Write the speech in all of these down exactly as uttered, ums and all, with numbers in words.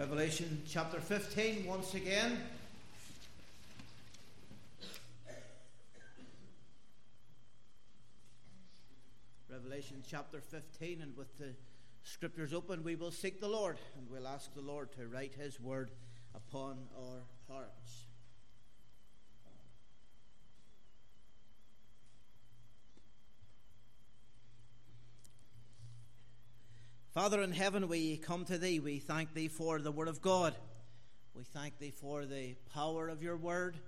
Revelation chapter fifteen once again. Revelation chapter fifteen, and with the scriptures open, we will seek the Lord, and we'll ask the Lord to write his word upon our hearts. Father in heaven, we come to thee. We thank thee for the word of God. We thank thee for the power of your word.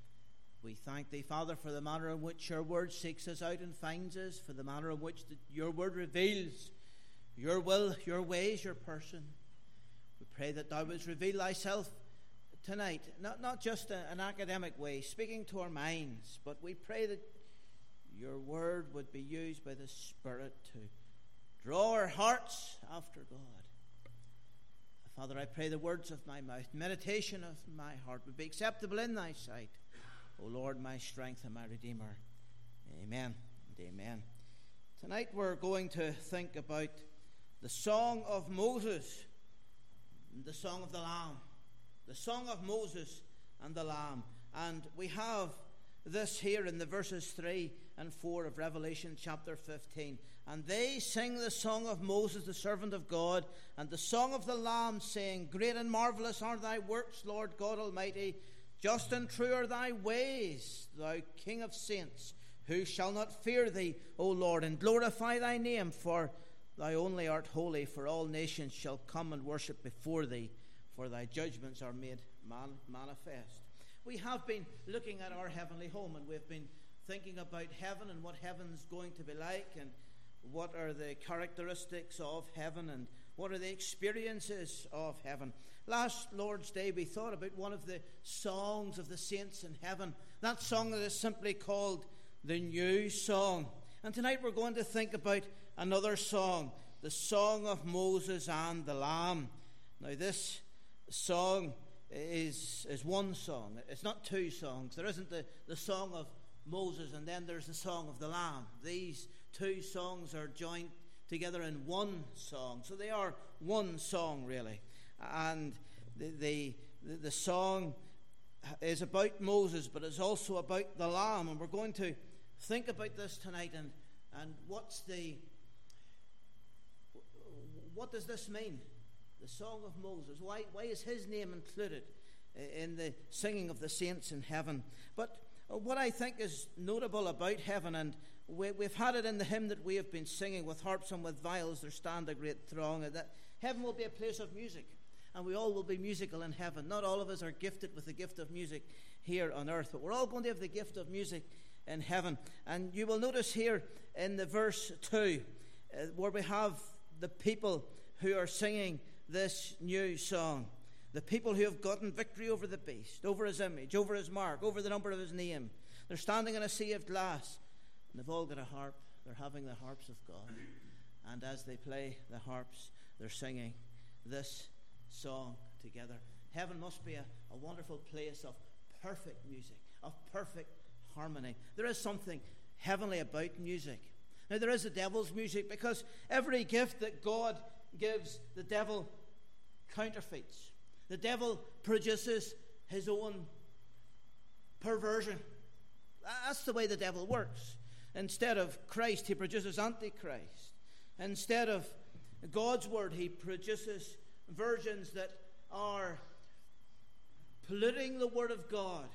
We thank thee, Father, for the manner in which your word seeks us out and finds us, for the manner in which the, your word reveals your will, your ways, your person. We pray that thou wouldst reveal thyself tonight, not, not just a, an academic way, speaking to our minds, but we pray that your word would be used by the Spirit to draw our hearts after God. Father, I pray the words of my mouth, meditation of my heart would be acceptable in thy sight, O Lord, my strength and my Redeemer. Amen and amen. Tonight we're going to think about the Song of Moses and the Song of the Lamb. The Song of Moses and the Lamb. And we have this here in the verses three and four of Revelation chapter fifteen. And they sing the song of Moses, the servant of God, and the song of the Lamb, saying, Great and marvelous are thy works, Lord God Almighty. Just and true are thy ways, thou King of saints. Who shall not fear thee, O Lord, and glorify thy name? For thou only art holy, for all nations shall come and worship before thee, for thy judgments are made man- manifest. We have been looking at our heavenly home, and we've been thinking about heaven and what heaven's going to be like, and what are the characteristics of heaven, and what are the experiences of heaven. Last Lord's Day we thought about one of the songs of the saints in heaven, that song that is simply called the New Song. And tonight we're going to think about another song, the Song of Moses and the Lamb. Now this song is is one song. It's not two songs. There isn't the, the song of Moses and then there's the song of the Lamb. These two songs are joined together in one song. So they are one song, really. And the the, the song is about Moses, but it's also about the Lamb. And we're going to think about this tonight, and, and what's the what does this mean? The Song of Moses. Why, why is his name included in the singing of the saints in heaven? But what I think is notable about heaven, and we, we've had it in the hymn that we have been singing, with harps and with viols there stand a great throng, and that heaven will be a place of music, and we all will be musical in heaven. Not all of us are gifted with the gift of music here on earth, but we're all going to have the gift of music in heaven. And you will notice here in the verse two, uh, where we have the people who are singing this new song, the people who have gotten victory over the beast, over his image, over his mark, over the number of his name. They're standing in a sea of glass, and they've all got a harp. They're having the harps of God, and as they play the harps, they're singing this song together. Heaven must be a, a wonderful place of perfect music, of perfect harmony. There is something heavenly about music. Now there is the devil's music, because every gift that God gives, the devil counterfeits. The devil produces his own perversion. That's the way the devil works. Instead of Christ, he produces Antichrist. Instead of God's word, he produces versions that are polluting the word of God.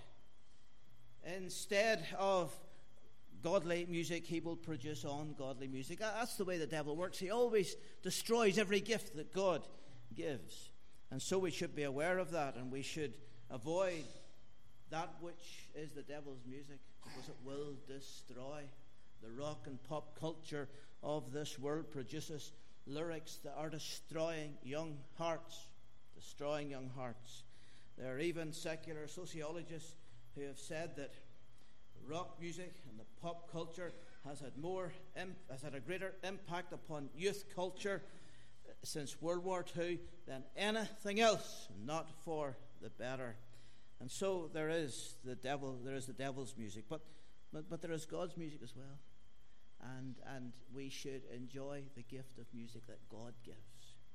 Instead of godly music, he will produce ungodly music. That's the way the devil works. He always destroys every gift that God gives. And so we should be aware of that, and we should avoid that which is the devil's music, because it will destroy. The rock and pop culture of this world produces lyrics that are destroying young hearts, destroying young hearts. There are even secular sociologists who have said that rock music and the pop culture has had more has had a greater impact upon youth culture since World War Two than anything else, not for the better. And so there is the devil, there is the devil's music, but but, but there is God's music as well. And and we should enjoy the gift of music that God gives.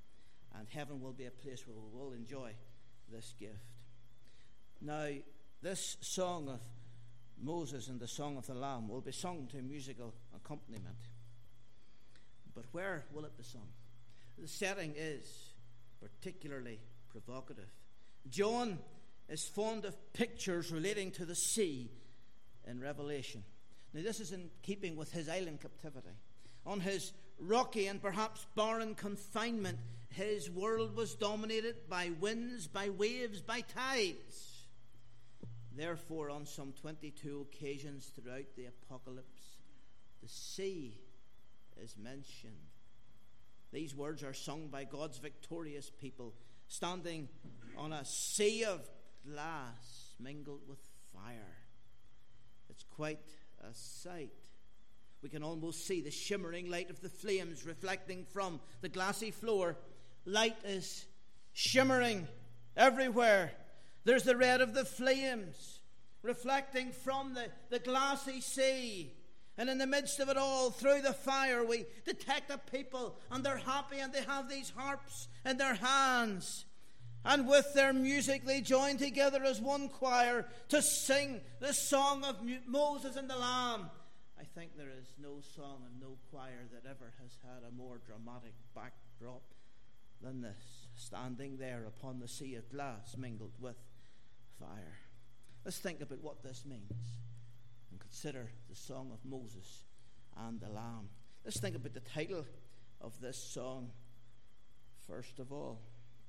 and heaven will be a place where we will enjoy this gift. Now, this song of Moses and the Song of the Lamb will be sung to musical accompaniment. But where will it be sung? The setting is particularly provocative. John is fond of pictures relating to the sea in Revelation. Now, this is in keeping with his island captivity. On his rocky and perhaps barren confinement, his world was dominated by winds, by waves, by tides. Therefore, on some twenty-two occasions throughout the apocalypse, the sea is mentioned. These words are sung by God's victorious people, standing on a sea of glass mingled with fire. It's quite a sight. We can almost see the shimmering light of the flames reflecting from the glassy floor. Light is shimmering everywhere. There's the red of the flames reflecting from the, the glassy sea. And in the midst of it all, through the fire, we detect a people, and they're happy, and they have these harps in their hands. And with their music, they join together as one choir to sing the song of Moses and the Lamb. I think there is no song and no choir that ever has had a more dramatic backdrop than this, standing there upon the sea of glass mingled with fire. Let's think about what this means and consider the song of Moses and the Lamb. Let's think about the title of this song first of all.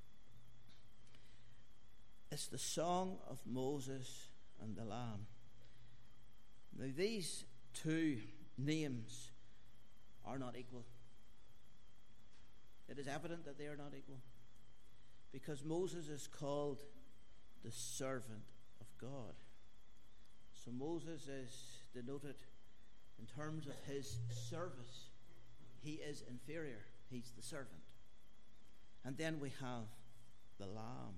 It's the song of Moses and the Lamb. Now, these two names are not equal. It is evident that they are not equal, because Moses is called the servant of God. So Moses is denoted in terms of his service. He is inferior. He's the servant. And then we have the Lamb.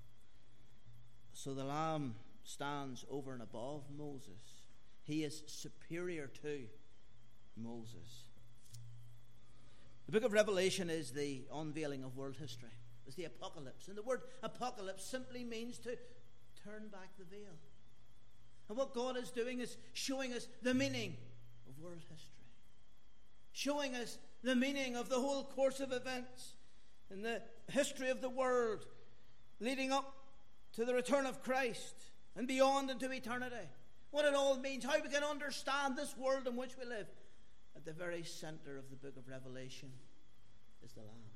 So the Lamb stands over and above Moses. He is superior to Moses. The book of Revelation is the unveiling of world history. It's the apocalypse. And the word apocalypse simply means to turn back the veil. And what God is doing is showing us the meaning of world history. Showing us the meaning of the whole course of events in the history of the world, leading up to the return of Christ and beyond into eternity. What it all means, how we can understand this world in which we live. At the very center of the book of Revelation is the Lamb.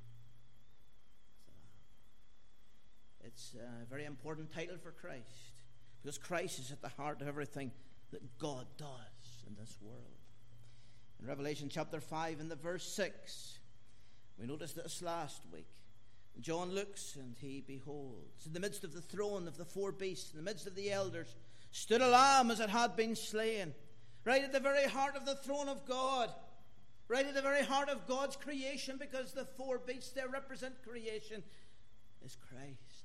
It's the Lamb. It's a very important title for Christ, because Christ is at the heart of everything that God does in this world. In Revelation chapter five, in the verse six, we noticed this last week. John looks, and he beholds, in the midst of the throne of the four beasts, in the midst of the elders, stood a lamb as it had been slain. Right at the very heart of the throne of God. Right at the very heart of God's creation, because the four beasts there represent creation, is Christ.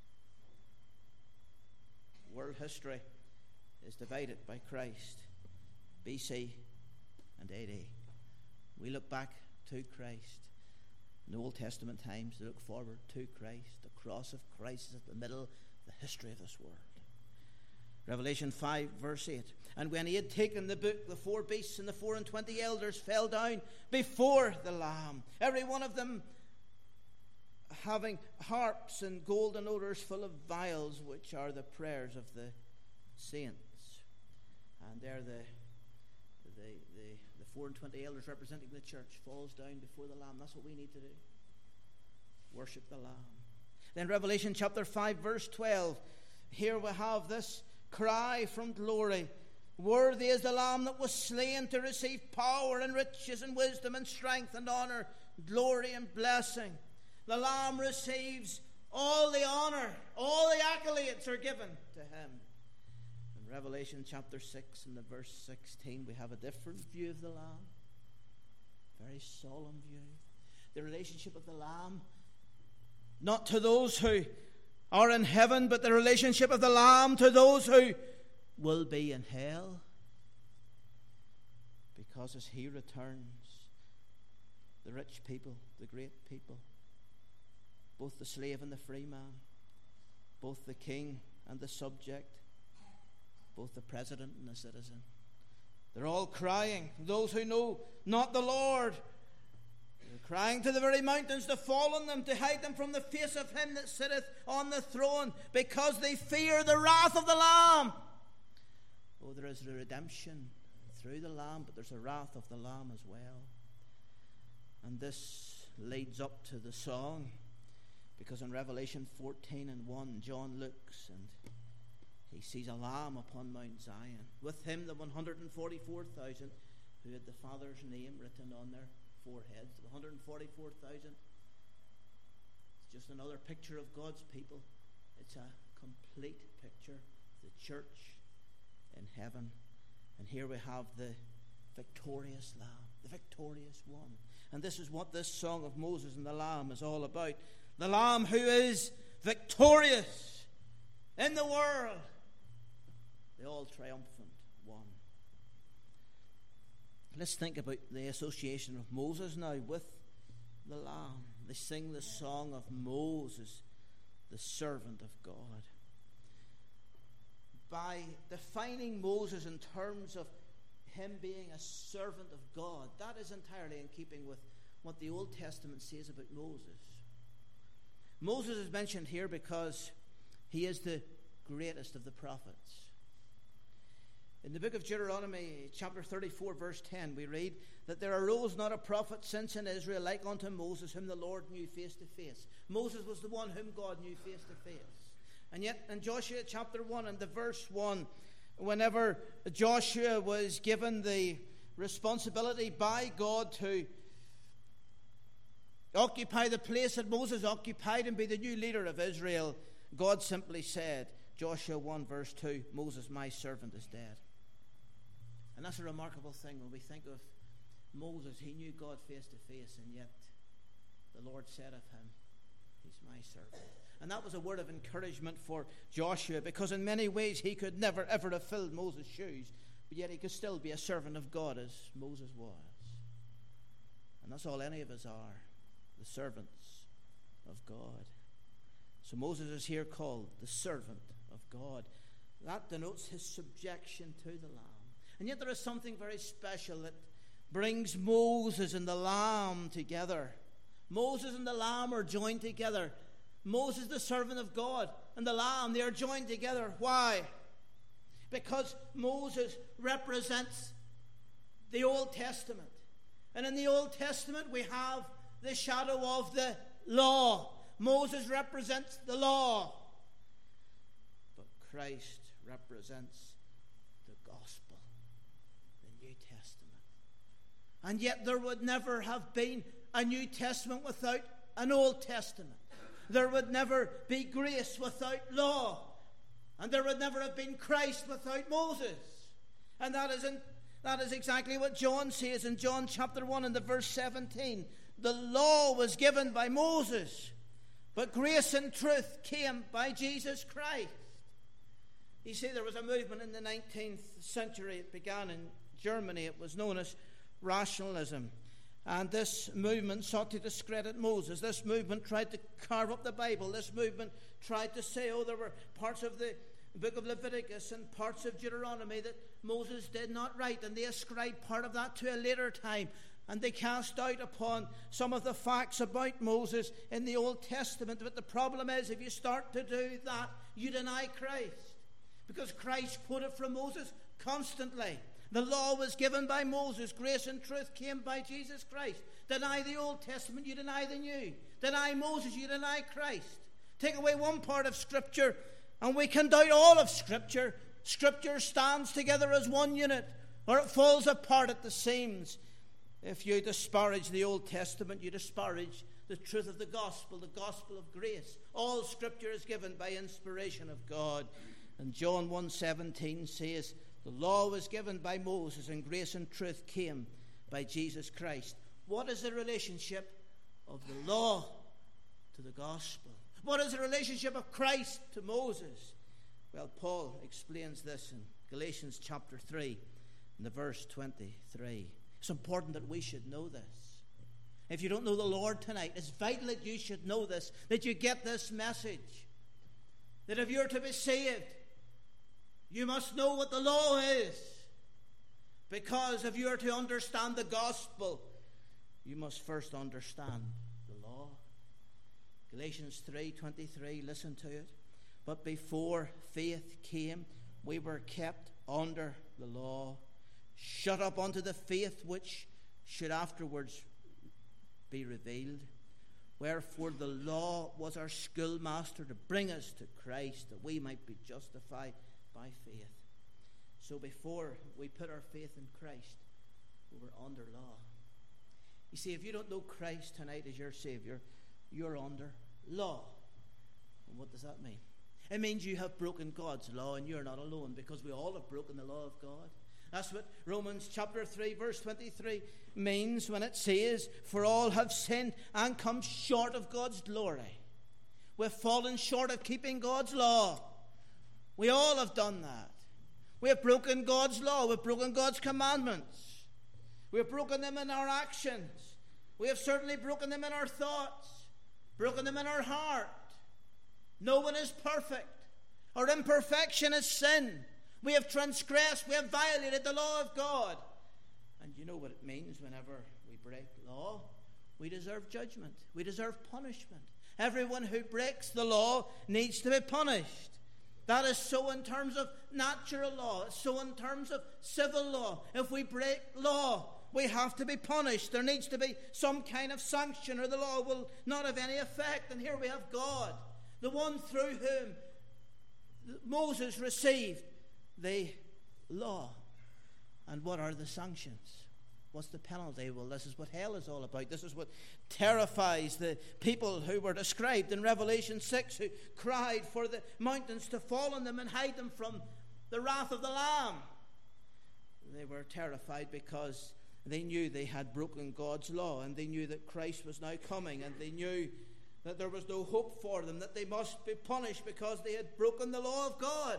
World history is divided by Christ, B C and A D. We look back to Christ. In the Old Testament times, they look forward to Christ. The cross of Christ is at the middle of the history of this world. Revelation five, verse eight. And when he had taken the book, the four beasts and the four and twenty elders fell down before the Lamb, every one of them having harps and golden odors full of vials, which are the prayers of the saints. And there the, the, the, the four and twenty elders representing the church falls down before the Lamb. That's what we need to do. Worship the Lamb. Then Revelation chapter five, verse twelve. Here we have this cry from glory. Worthy is the Lamb that was slain to receive power and riches and wisdom and strength and honor, glory and blessing. The Lamb receives all the honor. All the accolades are given to him. In Revelation chapter six and the verse sixteen, we have a different view of the Lamb. Very solemn view. The relationship of the Lamb, not to those who are in heaven, but the relationship of the Lamb to those who will be in hell. Because as he returns, the rich people, the great people, both the slave and the free man, both the king and the subject, both the president and the citizen. They're all crying. Those who know not the Lord, they're crying to the very mountains to fall on them, to hide them from the face of him that sitteth on the throne, because they fear the wrath of the Lamb. Oh, there is a redemption through the Lamb, but there's a wrath of the Lamb as well. And this leads up to the song, because in Revelation fourteen and one, John looks and he sees a lamb upon Mount Zion. With him the one hundred forty-four thousand who had the Father's name written on their foreheads. The one hundred forty-four thousand. It's just another picture of God's people. It's a complete picture. The church in heaven. And here we have the victorious Lamb, the victorious one. And this is what this song of Moses and the Lamb is all about. The Lamb who is victorious in the world. The all-triumphant one. Let's think about the association of Moses now with the Lamb. They sing the song of Moses, the servant of God. By defining Moses in terms of him being a servant of God, that is entirely in keeping with what the Old Testament says about Moses. Moses is mentioned here because he is the greatest of the prophets. In the book of Deuteronomy, chapter thirty-four, verse ten, we read that there arose not a prophet since in Israel like unto Moses, whom the Lord knew face to face. Moses was the one whom God knew face to face. And yet in Joshua chapter one and the verse one, whenever Joshua was given the responsibility by God to occupy the place that Moses occupied and be the new leader of Israel, God simply said, Joshua one verse two, Moses my servant is dead. And that's a remarkable thing when we think of Moses. He knew God face to face, and yet the Lord said of him, he's my servant. And that was a word of encouragement for Joshua, because in many ways he could never ever have filled Moses' shoes, but yet he could still be a servant of God as Moses was. And that's all any of us are, the servants of God. So Moses is here called the servant of God. That denotes his subjection to the Lamb. And yet there is something very special that brings Moses and the Lamb together. Moses and the Lamb are joined together. Moses, the servant of God, and the Lamb, they are joined together. Why? Because Moses represents the Old Testament. And in the Old Testament we have the shadow of the law. Moses represents the law. But Christ represents the gospel, the New Testament. And yet there would never have been a New Testament without an Old Testament. There would never be grace without law. And there would never have been Christ without Moses. And that is, in, that is exactly what John says in John chapter one and the verse seventeen. The law was given by Moses, but grace and truth came by Jesus Christ. You see, there was a movement in the nineteenth century. It began in Germany. It was known as rationalism. And this movement sought to discredit Moses. This movement tried to carve up the Bible. This movement tried to say, oh, there were parts of the book of Leviticus and parts of Deuteronomy that Moses did not write, and they ascribed part of that to a later time. And they cast doubt upon some of the facts about Moses in the Old Testament. But the problem is, if you start to do that, you deny Christ. Because Christ quoted from Moses constantly. The law was given by Moses. Grace and truth came by Jesus Christ. Deny the Old Testament, you deny the New. Deny Moses, you deny Christ. Take away one part of Scripture, and we can doubt all of Scripture. Scripture stands together as one unit, or it falls apart at the seams. If you disparage the Old Testament, you disparage the truth of the gospel, the gospel of grace. All Scripture is given by inspiration of God. And John one seventeen says, the law was given by Moses, and grace and truth came by Jesus Christ. What is the relationship of the law to the gospel? What is the relationship of Christ to Moses? Well, Paul explains this in Galatians chapter three, in the verse twenty-three. It's important that we should know this. If you don't know the Lord tonight, it's vital that you should know this, that you get this message. That if you're to be saved, you must know what the law is. Because if you are to understand the gospel, you must first understand the law. Galatians three twenty-three, listen to it. But before faith came, we were kept under the law, shut up unto the faith which should afterwards be revealed. Wherefore the law was our schoolmaster to bring us to Christ, that we might be justified by faith. So before we put our faith in Christ, we were under law. You see, if you don't know Christ tonight as your Savior, you're under law. And what does that mean? It means you have broken God's law, and you're not alone, because we all have broken the law of God. That's what Romans chapter three verse twenty-three means when it says, for all have sinned and come short of God's glory. We've fallen short of keeping God's law. We all have done that. We have broken God's law. We've broken God's commandments. We have broken them in our actions. We have certainly broken them in our thoughts, broken them in our heart. No one is perfect. Our imperfection is sin. We have transgressed, we have violated the law of God. And you know what it means whenever we break law? We deserve judgment. We deserve punishment. Everyone who breaks the law needs to be punished. That is so in terms of natural law. It's so in terms of civil law. If we break law, we have to be punished. There needs to be some kind of sanction, or the law will not have any effect. And here we have God, the one through whom Moses received the law. And what are the sanctions? What's the penalty? Well, this is what hell is all about. This is what terrifies the people who were described in Revelation six, who cried for the mountains to fall on them and hide them from the wrath of the Lamb. They were terrified because they knew they had broken God's law, and they knew that Christ was now coming, and they knew that there was no hope for them, that they must be punished because they had broken the law of God.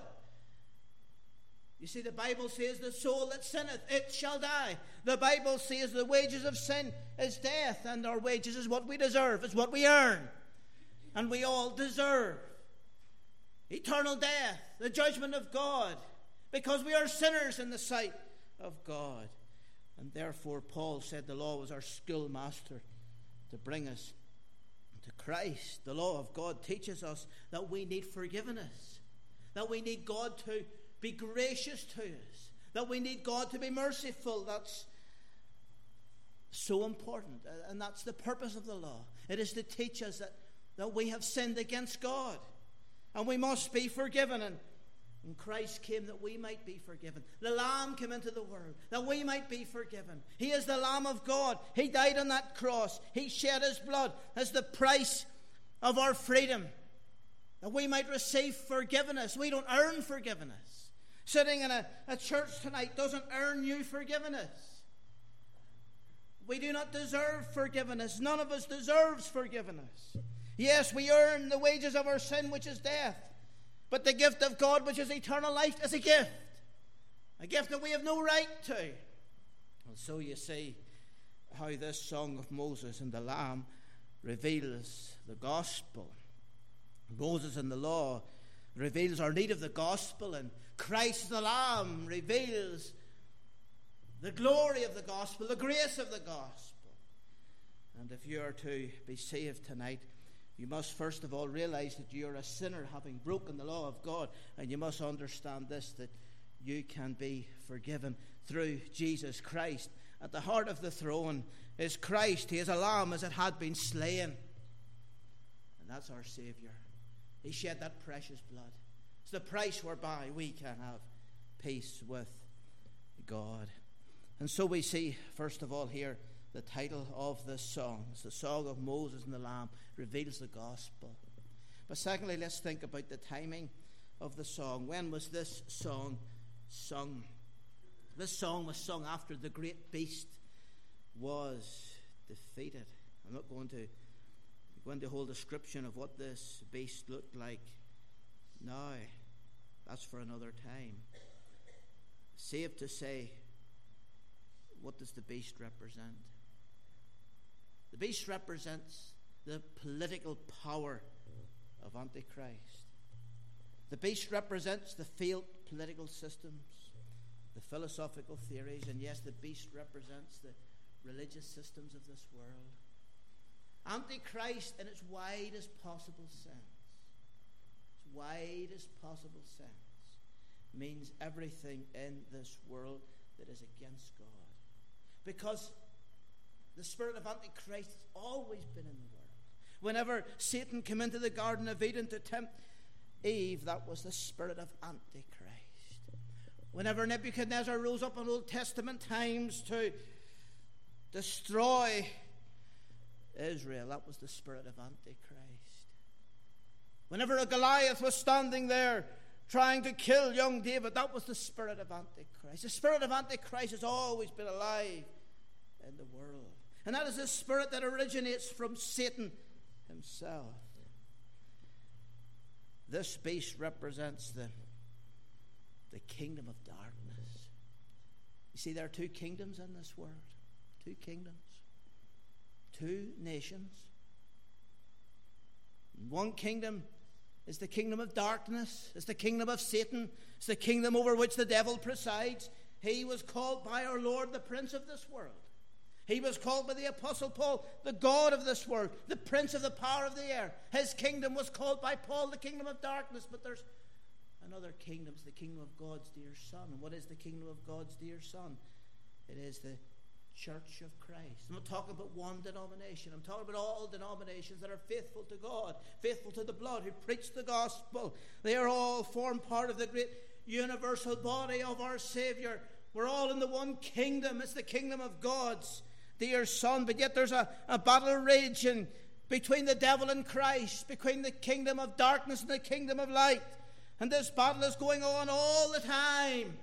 You see, the Bible says, the soul that sinneth, it shall die. The Bible says the wages of sin is death, and our wages is what we deserve, it's what we earn. And we all deserve eternal death, the judgment of God, because we are sinners in the sight of God. And therefore Paul said the law was our schoolmaster to bring us to Christ. The law of God teaches us that we need forgiveness, that we need God to be gracious to us, that we need God to be merciful. That's so important, and that's the purpose of the law. It is to teach us that, that we have sinned against God, and we must be forgiven. And, and Christ came that we might be forgiven. The Lamb came into the world that we might be forgiven. He is the Lamb of God. He died on that cross. He shed his blood as the price of our freedom, that we might receive forgiveness. We don't earn forgiveness. Sitting in a, a church tonight doesn't earn you forgiveness. We do not deserve forgiveness. None of us deserves forgiveness. Yes, we earn the wages of our sin, which is death. But the gift of God, which is eternal life, is a gift. A gift that we have no right to. And so you see how this song of Moses and the Lamb reveals the gospel. Moses and the law reveals our need of the gospel, and Christ the Lamb reveals the glory of the gospel, the grace of the gospel. And if you are to be saved tonight, you must first of all realize that you are a sinner having broken the law of God, and you must understand this, that you can be forgiven through Jesus Christ. At the heart of the throne is Christ. He is a lamb as it had been slain, and that's our Savior. He shed that precious blood. It's the price whereby we can have peace with God. And so we see, first of all, here the title of this song. It's the song of Moses and the Lamb, reveals the gospel. But secondly, let's think about the timing of the song. When was this song sung? This song was sung after the great beast was defeated. I'm not going to go into a whole description of what this beast looked like now. That's for another time. Safe to say, what does the beast represent? The beast represents the political power of Antichrist. The beast represents the failed political systems, the philosophical theories, and yes, the beast represents the religious systems of this world. Antichrist, in its widest possible sense, its widest possible sense, means everything in this world that is against God. Because the spirit of Antichrist has always been in the world. Whenever Satan came into the Garden of Eden to tempt Eve, that was the spirit of Antichrist. Whenever Nebuchadnezzar rose up in Old Testament times to destroy Israel, that was the spirit of Antichrist. Whenever a Goliath was standing there trying to kill young David, that was the spirit of Antichrist. The spirit of Antichrist has always been alive in the world. And that is the spirit that originates from Satan himself. This beast represents the, the kingdom of darkness. You see, there are two kingdoms in this world. Two kingdoms. Two nations. One kingdom is the kingdom of darkness. It's the kingdom of Satan. It's the kingdom over which the devil presides. He was called by our Lord the prince of this world. He was called by the Apostle Paul the God of this world, the prince of the power of the air. His kingdom was called by Paul the kingdom of darkness. But there's another kingdom, it's the kingdom of God's dear Son. And what is the kingdom of God's dear Son? It is the Church of Christ. I'm not talking about one denomination. I'm talking about all denominations that are faithful to God, faithful to the blood, who preach the gospel. They are all form part of the great universal body of our Savior. We're all in the one kingdom. It's the kingdom of God's dear Son. But yet there's a, a battle raging between the devil and Christ, between the kingdom of darkness and the kingdom of light. And this battle is going on all the time.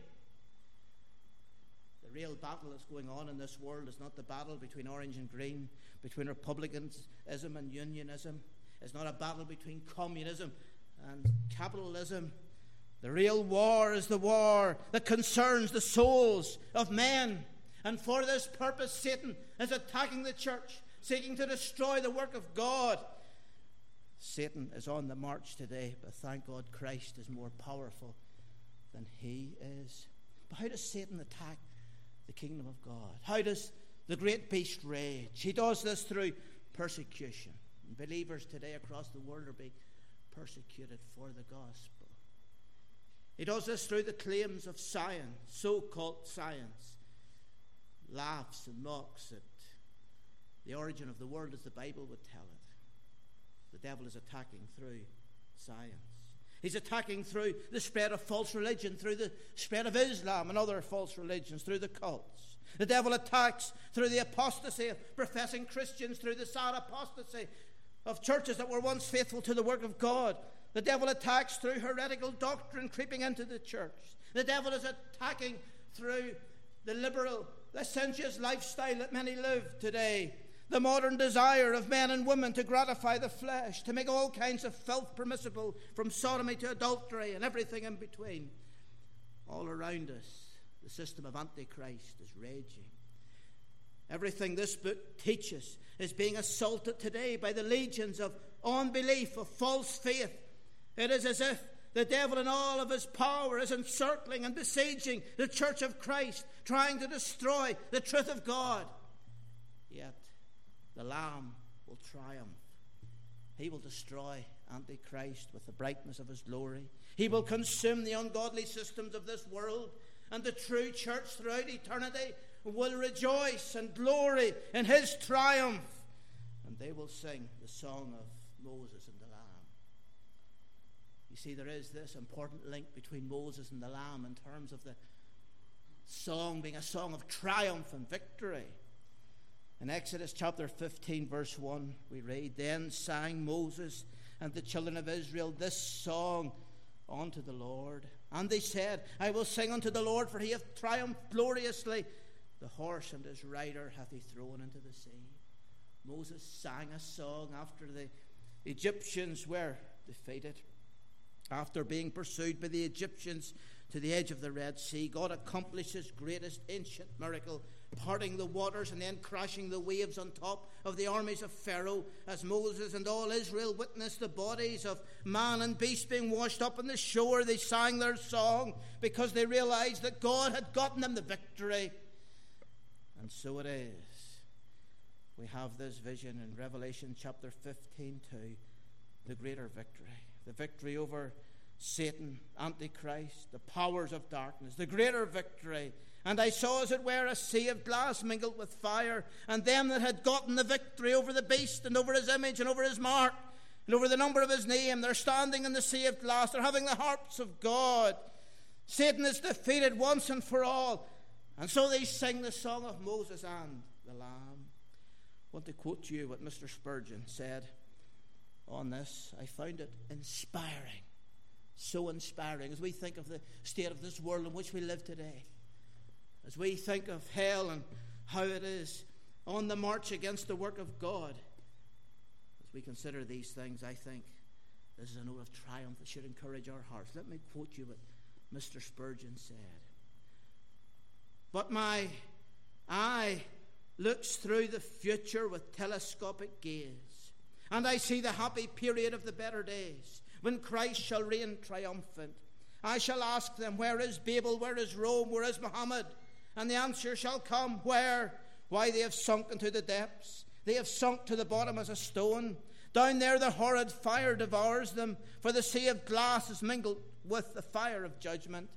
The real battle that's going on in this world is not the battle between orange and green, between republicanism and unionism. It's not a battle between communism and capitalism. The real war is the war that concerns the souls of men. And for this purpose, Satan is attacking the church, seeking to destroy the work of God. Satan is on the march today, but thank God Christ is more powerful than he is. But how does Satan attack the kingdom of God? How does the great beast rage? He does this through persecution. And believers today across the world are being persecuted for the gospel. He does this through the claims of science, so-called science. Laughs and mocks at the origin of the world as the Bible would tell it. The devil is attacking through science. He's attacking through the spread of false religion, through the spread of Islam and other false religions, through the cults. The devil attacks through the apostasy of professing Christians, through the sad apostasy of churches that were once faithful to the work of God. The devil attacks through heretical doctrine creeping into the church. The devil is attacking through the liberal, licentious lifestyle that many live today. The modern desire of men and women to gratify the flesh, to make all kinds of filth permissible, from sodomy to adultery and everything in between. All around us, the system of Antichrist is raging. Everything this book teaches is being assaulted today by the legions of unbelief, of false faith. It is as if the devil in all of his power is encircling and besieging the church of Christ, trying to destroy the truth of God. Yet the Lamb will triumph. He will destroy Antichrist with the brightness of his glory. He will consume the ungodly systems of this world, and the true church throughout eternity will rejoice and glory in his triumph. And they will sing the song of Moses and the Lamb. You see, there is this important link between Moses and the Lamb in terms of the song being a song of triumph and victory. In Exodus chapter fifteen, verse one, we read, "Then sang Moses and the children of Israel this song unto the Lord. And they said, I will sing unto the Lord, for he hath triumphed gloriously. The horse and his rider hath he thrown into the sea." Moses sang a song after the Egyptians were defeated. After being pursued by the Egyptians to the edge of the Red Sea, God accomplished his greatest ancient miracle, parting the waters and then crashing the waves on top of the armies of Pharaoh, as Moses and all Israel witnessed the bodies of man and beast being washed up on the shore. They sang their song because they realized that God had gotten them the victory. And so it is. We have this vision in Revelation chapter fifteen two, the greater victory. The victory over Satan, Antichrist, the powers of darkness, the greater victory. And I saw as it were a sea of glass mingled with fire, and them that had gotten the victory over the beast and over his image and over his mark and over the number of his name, they're standing in the sea of glass. They're having the harps of God. Satan is defeated once and for all. And so they sing the song of Moses and the Lamb. I want to quote to you what Mister Spurgeon said on this. I found it inspiring, so inspiring as we think of the state of this world in which we live today, as we think of hell and how it is on the march against the work of God. As we consider these things, I think this is a note of triumph that should encourage our hearts. Let me quote you what Mister Spurgeon said. But my eye looks through the future with telescopic gaze, and I see the happy period of the better days, when Christ shall reign triumphant. I shall ask them, where is Babel, where is Rome, where is Muhammad? And the answer shall come, where? Why, they have sunk into the depths. They have sunk to the bottom as a stone. Down there the horrid fire devours them, for the sea of glass is mingled with the fire of judgment.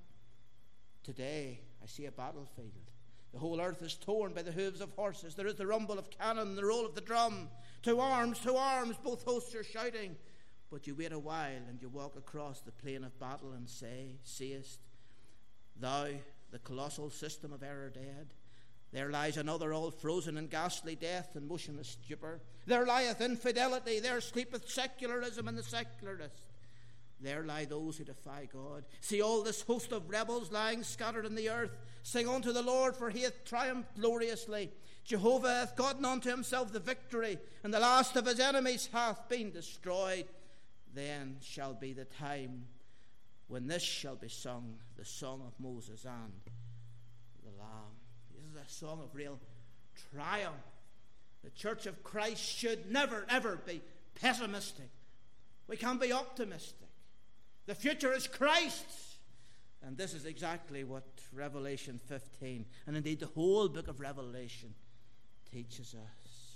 Today I see a battlefield. The whole earth is torn by the hooves of horses. There is the rumble of cannon, the roll of the drum. To arms, to arms, both hosts are shouting. But you wait a while, and you walk across the plain of battle and say, Seest thou the colossal system of error dead? There lies another all frozen in ghastly death and motionless stupor. There lieth infidelity, there sleepeth secularism and the secularist. There lie those who defy God. See all this host of rebels lying scattered in the earth. Sing unto the Lord, for he hath triumphed gloriously. Jehovah hath gotten unto himself the victory, and the last of his enemies hath been destroyed. Then shall be the time when this shall be sung, the song of Moses and the Lamb. This is a song of real triumph. The Church of Christ should never, ever be pessimistic. We can be optimistic. The future is Christ's. And this is exactly what Revelation fifteen, and indeed the whole book of Revelation, teaches us.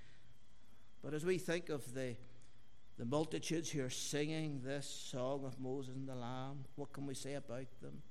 But as we think of the, the multitudes who are singing this song of Moses and the Lamb, what can we say about them?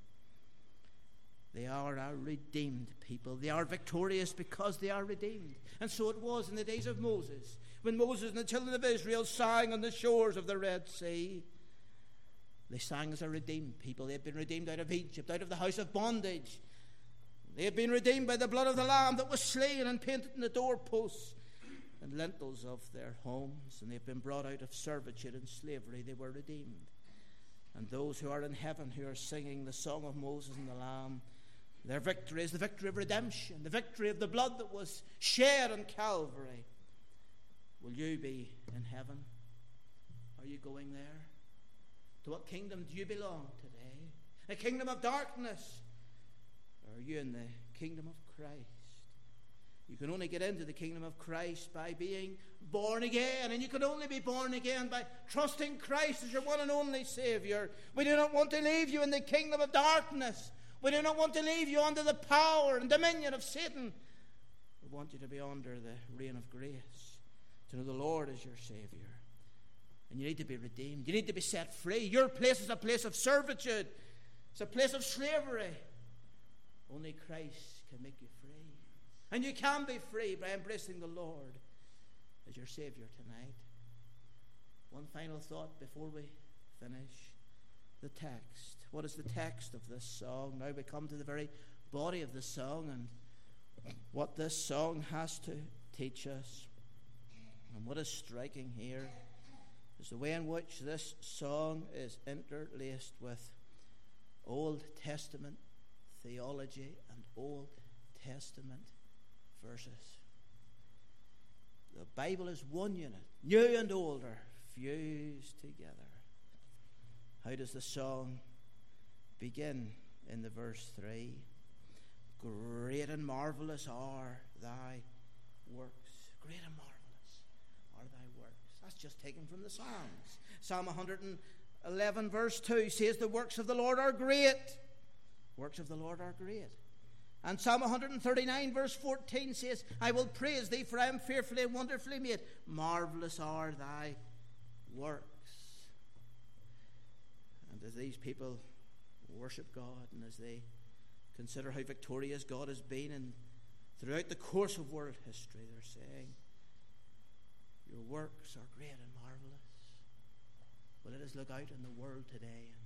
They are a redeemed people. They are victorious because they are redeemed. And so it was in the days of Moses, when Moses and the children of Israel sang on the shores of the Red Sea. They sang as a redeemed people. They had been redeemed out of Egypt, out of the house of bondage. They had been redeemed by the blood of the Lamb that was slain and painted in the doorposts and lintels of their homes. And they've been brought out of servitude and slavery. They were redeemed. And those who are in heaven, who are singing the song of Moses and the Lamb, their victory is the victory of redemption, the victory of the blood that was shed on Calvary. Will you be in heaven? Are you going there? To what kingdom do you belong today? A kingdom of darkness? Or are you in the kingdom of Christ? You can only get into the kingdom of Christ by being born again. And you can only be born again by trusting Christ as your one and only Savior. We do not want to leave you in the kingdom of darkness. We do not want to leave you under the power and dominion of Satan. We want you to be under the reign of grace, to know the Lord as your Savior. And you need to be redeemed. You need to be set free. Your place is a place of servitude. It's a place of slavery. Only Christ can make you free. And you can be free by embracing the Lord as your Savior tonight. One final thought before we finish. The text. What is the text of this song? Now we come to the very body of the song and what this song has to teach us. And what is striking here is the way in which this song is interlaced with Old Testament theology and Old Testament verses. The Bible is one unit, new and older, fused together. How How does the song begin in the verse three? Great and marvelous are thy works. Great and marvelous are thy works. That's just taken from the Psalms. Psalm one eleven verse two says the works of the Lord are great. Works of the Lord are great. And Psalm one thirty-nine verse fourteen says, I will praise thee, for I am fearfully and wonderfully made. Marvelous are thy works. And as these people worship God, and as they consider how victorious God has been, and throughout the course of world history, they're saying, your works are great and marvelous. But let us look out in the world today and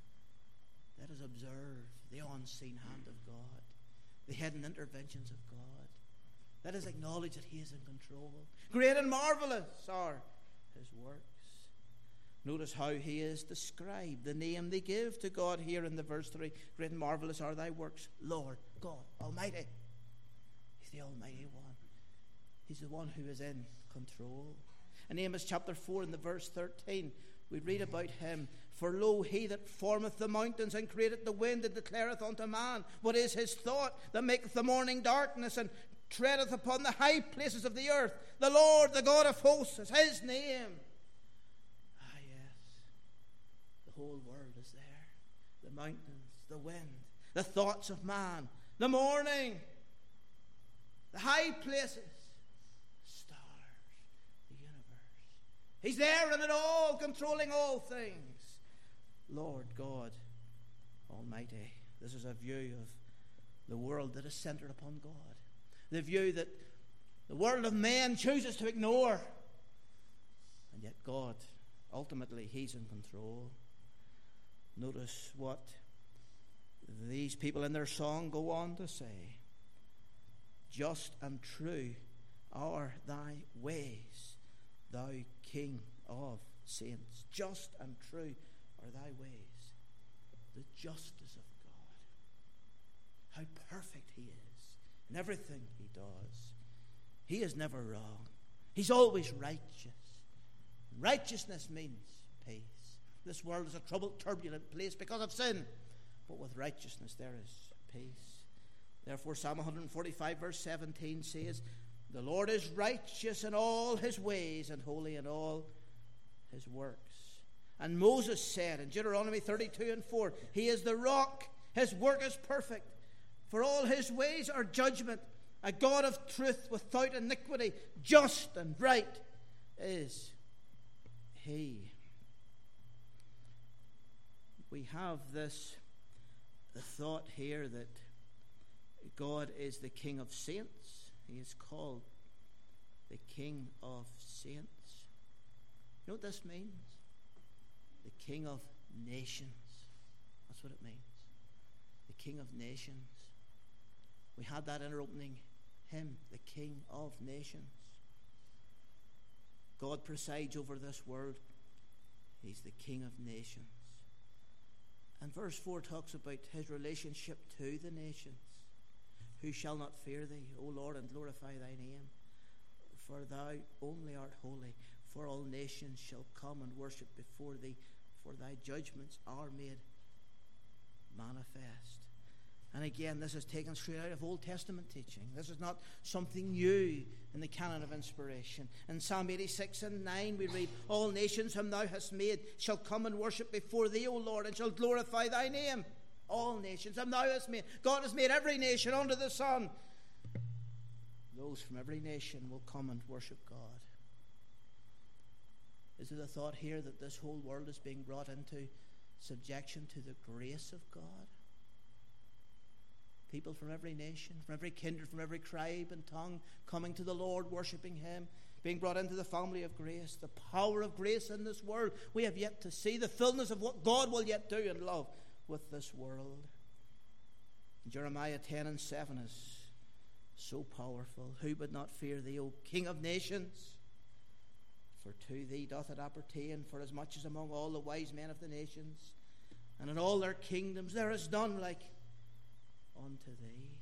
let us observe the unseen hand of God, the hidden interventions of God. Let us acknowledge that he is in control. Great and marvelous are his works. Notice how he is described, the name they give to God here in the verse three. Great and marvelous are thy works, Lord God Almighty. He's the Almighty One. He's the one who is in control. In Amos chapter four in the verse thirteen, we read about him. For lo, he that formeth the mountains and createth the wind and declareth unto man what is his thought, that maketh the morning darkness and treadeth upon the high places of the earth. The Lord, the God of hosts, is his name. Ah, yes. The whole world is there. The mountains, the wind, the thoughts of man, the morning, the high places, the stars, the universe. He's there in it all, controlling all things. Lord God Almighty. This is a view of the world that is centered upon God. The view that the world of men chooses to ignore. And yet God, ultimately, he's in control. Notice what these people in their song go on to say. Just and true are thy ways, thou King of saints. Just and true are thy ways. The justice of God. How perfect he is in everything he does. He is never wrong. He's always righteous. Righteousness means peace. This world is a troubled, turbulent place because of sin. But with righteousness there is peace. Therefore Psalm one forty-five verse seventeen says, the Lord is righteous in all his ways and holy in all his works. And Moses said in Deuteronomy thirty-two and four, he is the rock, his work is perfect, for all his ways are judgment, a God of truth without iniquity, just and right is he. We have this the thought here that God is the King of saints. He is called the King of saints. You know what this means? The King of nations. That's what it means. The King of nations. We had that in our opening hymn, the King of nations. God presides over this world. He's the King of nations. And verse four talks about his relationship to the nations. Who shall not fear thee, O Lord, and glorify thy name? For thou only art holy. For all nations shall come and worship before thee, for thy judgments are made manifest. And again, this is taken straight out of Old Testament teaching. This is not something new in the canon of inspiration. In Psalm eighty-six and nine we read, all nations whom thou hast made shall come and worship before thee, O Lord, and shall glorify thy name. All nations whom thou hast made. God has made every nation under the sun. Those from every nation will come and worship God. Is it a thought here that this whole world is being brought into subjection to the grace of God? People from every nation, from every kindred, from every tribe and tongue coming to the Lord, worshipping him, being brought into the family of grace. The power of grace in this world we have yet to see. The fullness of what God will yet do in love with this world. Jeremiah ten and seven is so powerful. Who would not fear thee, O King of nations? For to thee doth it appertain, for as much as among all the wise men of the nations, and in all their kingdoms there is none like unto thee.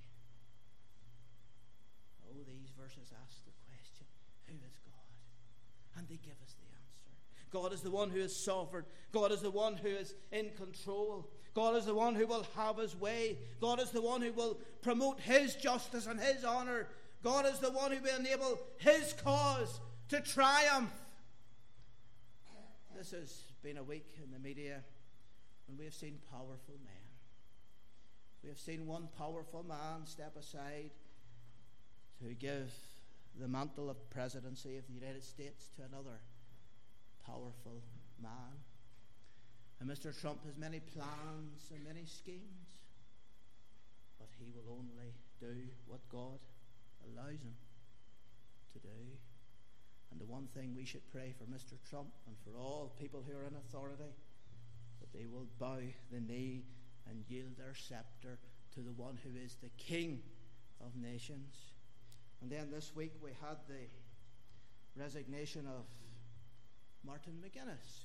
Oh, these verses ask the question, who is God? And they give us the answer. God is the one who is sovereign. God is the one who is in control. God is the one who will have his way. God is the one who will promote his justice and his honor. God is the one who will enable his cause to triumph. This has been a week in the media when we have seen powerful men. We have seen one powerful man step aside to give the mantle of presidency of the United States to another powerful man. And Mister Trump has many plans and many schemes, but he will only do what God allows him to do. And the one thing we should pray for Mister Trump and for all people who are in authority, that they will bow the knee and yield their scepter to the one who is the King of nations. And then this week we had the resignation of Martin McGuinness.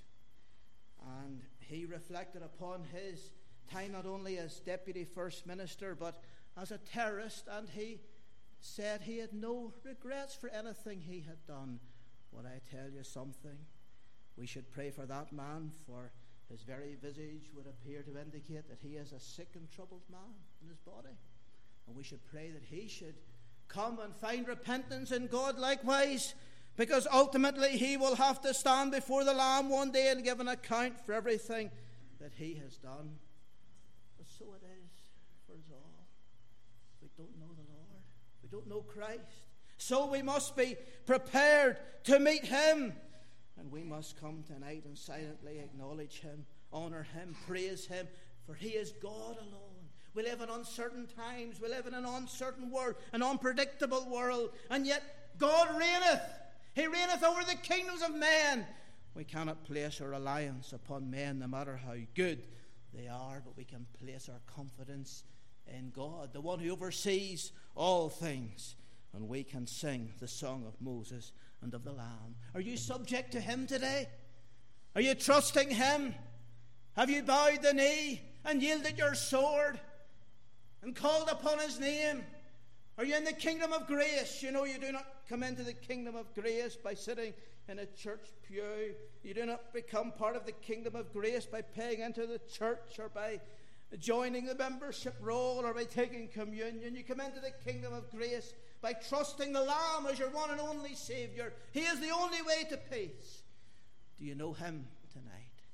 And he reflected upon his time not only as Deputy First Minister but as a terrorist, and he said he had no regrets for anything he had done. Would I tell you something? We should pray for that man, for his very visage would appear to indicate that he is a sick and troubled man in his body. And we should pray that he should come and find repentance in God likewise, because ultimately he will have to stand before the Lamb one day and give an account for everything that he has done. But so it is for us all. We don't know the Lord. We don't know Christ. So we must be prepared to meet him. And we must come tonight and silently acknowledge him, honor him, praise him, for he is God alone. We live in uncertain times. We live in an uncertain world, an unpredictable world. And yet God reigneth. He reigneth over the kingdoms of men. We cannot place our reliance upon men, no matter how good they are, but we can place our confidence in God, the one who oversees all things. And we can sing the song of Moses and of the Lamb. Are you subject to him today? Are you trusting him? Have you bowed the knee and yielded your sword and called upon his name? Are you in the kingdom of grace? You know, you do not come into the kingdom of grace by sitting in a church pew. You do not become part of the kingdom of grace by paying into the church or by joining the membership roll or by taking communion. You come into the kingdom of grace by trusting the Lamb as your one and only Savior. He is the only way to peace. Do you know him tonight?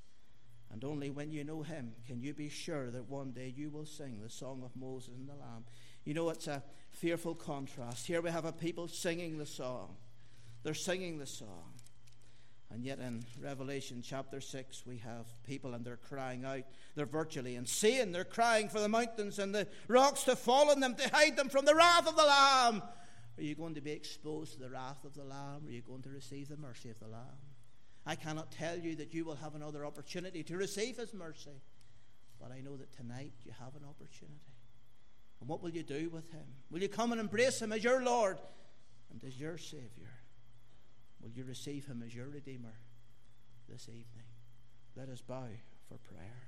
And only when you know him can you be sure that one day you will sing the song of Moses and the Lamb. You know, it's a fearful contrast. Here we have a people singing the song. They're singing the song. And yet in Revelation chapter six, we have people and they're crying out. They're virtually insane. They're crying for the mountains and the rocks to fall on them, to hide them from the wrath of the Lamb. Are you going to be exposed to the wrath of the Lamb? Or are you going to receive the mercy of the Lamb? I cannot tell you that you will have another opportunity to receive his mercy. But I know that tonight you have an opportunity. And what will you do with him? Will you come and embrace him as your Lord and as your Savior? Will you receive him as your Redeemer this evening? Let us bow for prayer.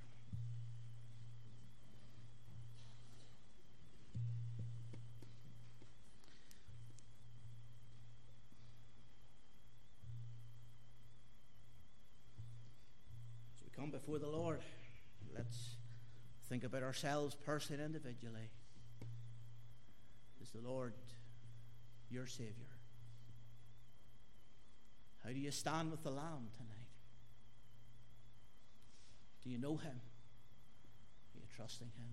As we come before the Lord, let's think about ourselves personally and individually. Is the Lord your Savior? How do you stand with the Lamb tonight? Do you know him? Are you trusting him?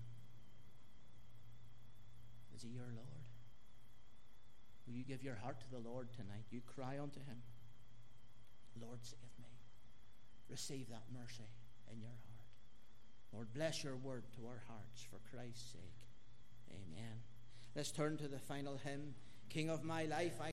Is he your Lord? Will you give your heart to the Lord tonight? You cry unto him, Lord, save me. Receive that mercy in your heart. Lord, bless your word to our hearts for Christ's sake. Amen. Let's turn to the final hymn, King of My Life. I